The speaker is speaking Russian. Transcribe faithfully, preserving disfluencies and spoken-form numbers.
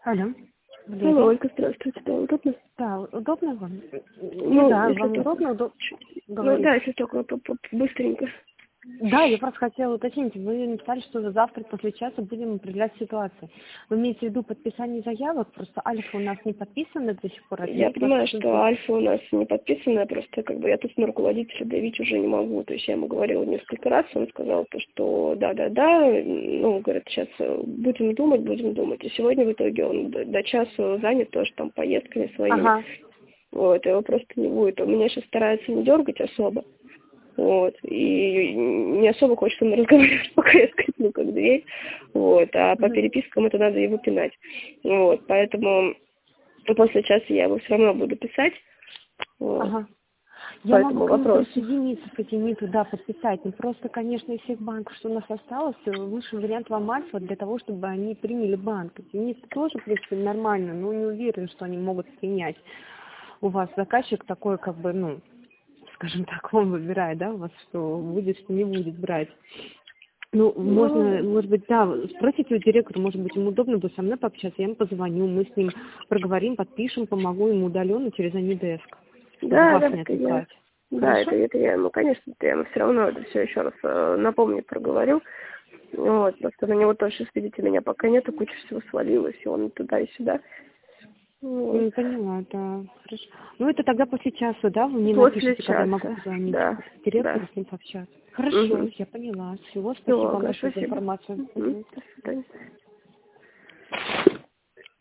Алло. Алло, Ольга, здравствуйте. Да, удобно? Да, удобно вам? Ну, да, если вам только... удобно, удобно Ну говорить? да, если только по- по- быстренько. Да, я просто хотела уточнить. Вы написали, что завтра после часа будем определять ситуацию. Вы имеете в виду подписание заявок? Просто альфа у нас не подписаны до сих пор. Я Ответ понимаю, просто... что альфа у нас не подписана, просто как бы я тут на руководителя давить уже не могу. То есть я ему говорила несколько раз, он сказал, то, что да-да-да, ну, говорит, сейчас будем думать, будем думать. И сегодня в итоге он до, до часу занят тоже там поездками своими. Ага. Вот, его просто не будет. Он меня сейчас старается не дергать особо. Вот, и не особо хочется мне разговаривать, пока я скрипну как дверь, вот, а по Угу. перепискам это надо его пинать, вот, поэтому после часа я его все равно буду писать, вот, Ага. Я могу поэтому к ним вопрос. присоединиться к этим туда подписать. Но просто, конечно, из всех банков, что у нас осталось, лучший вариант вам альфа для того, чтобы они приняли банк. Зенит тоже, в принципе, нормально, но не уверен, что они могут принять. У вас заказчик такой, как бы, ну, скажем так, он выбирает, да, у вас, что будет, что не будет брать. Ну, можно, Ну, может быть, да, спросите у директора, может быть, ему удобно будет со мной пообщаться, я ему позвоню, мы с ним проговорим, подпишем, помогу ему удаленно через Анидеск, чтобы да, вас да, не это я, отвлекать. да, это, Хорошо? это я ему, конечно, это я ему все равно это все еще раз э, напомню, проговорю, вот, просто на него тоже, сейчас, видите, меня пока нету, куча всего свалилась, и он и туда, и сюда, вот. Не поняла, да, хорошо. Ну, это тогда после часа, да, вы мне После напишите, когда я могу часа, позвонить да, с директором, да. с ним пообщаться. Хорошо, Угу. я поняла. Всего, спасибо Все, вам ага, большое за спасибо. информацию. Угу. Мгм. До свидания.